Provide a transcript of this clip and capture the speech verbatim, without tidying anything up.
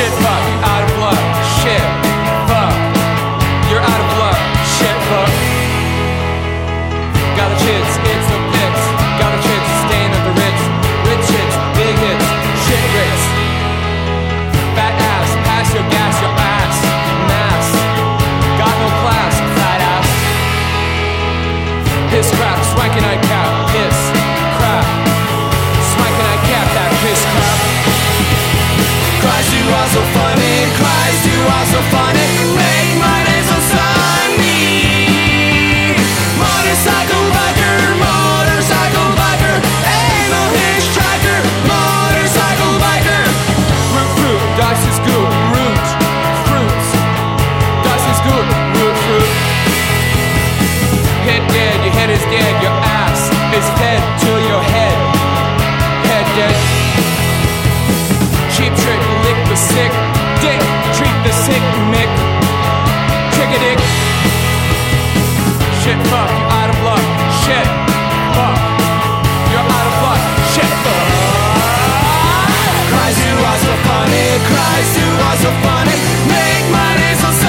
Shit, fuck, out of luck. Shit, fuck, you're out of luck. Shit, fuck. Got the chits, it's the pits. Got the chits, staying at the Ritz. Rich hits, big hits, shit Ritz. Fat ass, pass your gas, your ass. Mass, got no class, fat ass. Piss crap, swanking I cap, piss crap. Swanking I cap, that piss crap. Cries do also funny, cries do also funny. Make money so sunny. Motorcycle biker, motorcycle biker. Anal hitchhiker, motorcycle biker. Root fruit, dice is good, root fruits. Dice is good, root fruit. Hit dead, your head is dead, your ass is fed to your head. Head dead. Cheap trick, lick the sick dick. Treat the sick Mick. Trick a dick. Shit, fuck, you're out of luck. Shit, fuck, you're out of luck. Shit, fuck. Cries do also funny, cries do also funny. Make money so